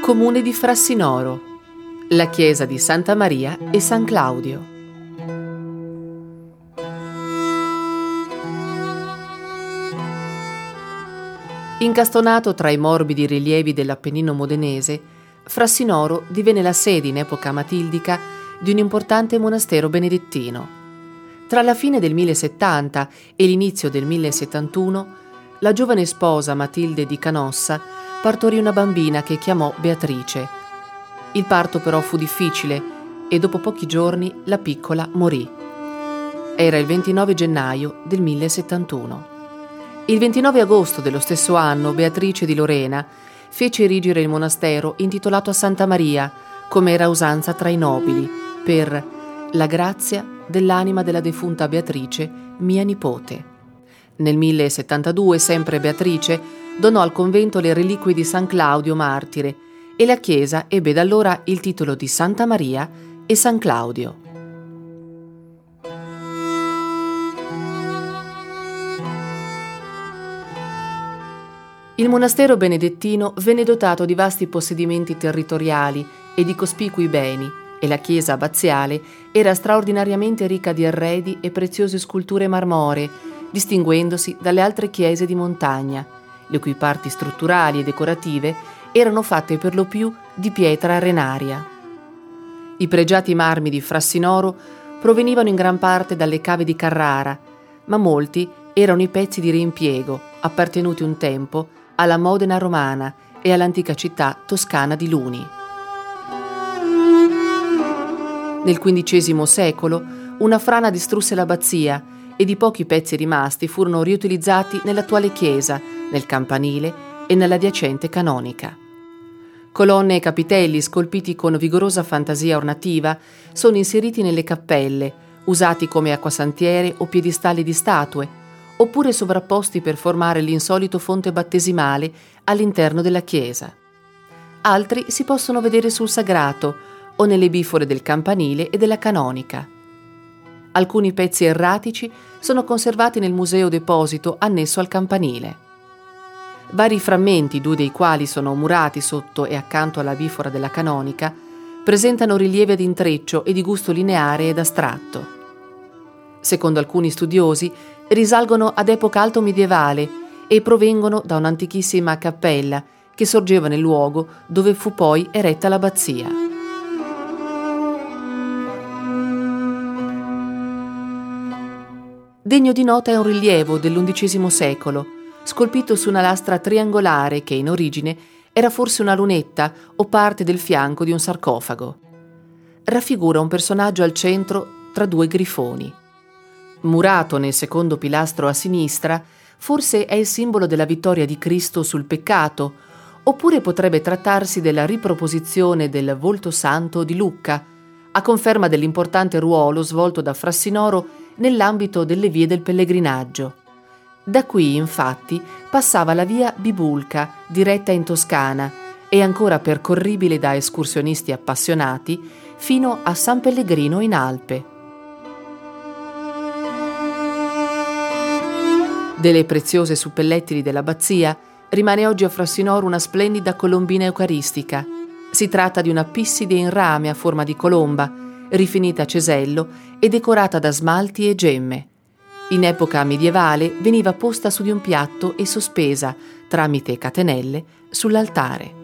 Comune di Frassinoro, la chiesa di Santa Maria e San Claudio. Incastonato tra i morbidi rilievi dell'Appennino modenese, Frassinoro divenne la sede in epoca matildica di un importante monastero benedettino. Tra la fine del 1070 e l'inizio del 1071, la giovane sposa Matilde di Canossa partorì una bambina che chiamò Beatrice. Il parto però fu difficile e dopo pochi giorni la piccola morì. Era il 29 gennaio del 1071. Il 29 agosto dello stesso anno Beatrice di Lorena fece erigere il monastero intitolato a Santa Maria, come era usanza tra i nobili, per la grazia dell'anima della defunta Beatrice, mia nipote. Nel 1072 sempre Beatrice donò al convento le reliquie di San Claudio martire e la chiesa ebbe da allora il titolo di Santa Maria e San Claudio. Il monastero benedettino venne dotato di vasti possedimenti territoriali e di cospicui beni e la chiesa abbaziale era straordinariamente ricca di arredi e preziose sculture marmoree, distinguendosi dalle altre chiese di montagna, le cui parti strutturali e decorative erano fatte per lo più di pietra arenaria. I pregiati marmi di Frassinoro provenivano in gran parte dalle cave di Carrara, ma molti erano i pezzi di reimpiego appartenuti un tempo alla Modena romana e all'antica città toscana di Luni. Nel XV secolo una frana distrusse l'abbazia ed i pochi pezzi rimasti furono riutilizzati nell'attuale chiesa, nel campanile e nell'adiacente canonica. Colonne e capitelli scolpiti con vigorosa fantasia ornativa sono inseriti nelle cappelle, usati come acquasantiere o piedistalli di statue, oppure sovrapposti per formare l'insolito fonte battesimale all'interno della chiesa. Altri si possono vedere sul sagrato o nelle bifore del campanile e della canonica. Alcuni pezzi erratici sono conservati nel museo deposito annesso al campanile. Vari frammenti, due dei quali sono murati sotto e accanto alla bifora della canonica, presentano rilievi ad intreccio e di gusto lineare ed astratto. Secondo alcuni studiosi, risalgono ad epoca alto medievale e provengono da un'antichissima cappella che sorgeva nel luogo dove fu poi eretta l'abbazia. Degno di nota è un rilievo dell'XI secolo, scolpito su una lastra triangolare che in origine era forse una lunetta o parte del fianco di un sarcofago. Raffigura un personaggio al centro tra due grifoni. Murato nel secondo pilastro a sinistra, forse è il simbolo della vittoria di Cristo sul peccato, oppure potrebbe trattarsi della riproposizione del volto santo di Lucca, a conferma dell'importante ruolo svolto da Frassinoro nell'ambito delle vie del pellegrinaggio. Da qui, infatti, passava la via Bibulca, diretta in Toscana, e ancora percorribile da escursionisti appassionati, fino a San Pellegrino in Alpe. Delle preziose suppellettili dell'abbazia rimane oggi a Frassinoro una splendida colombina eucaristica. Si tratta di una pisside in rame a forma di colomba, rifinita a cesello e decorata da smalti e gemme. In epoca medievale veniva posta su di un piatto e sospesa, tramite catenelle, sull'altare.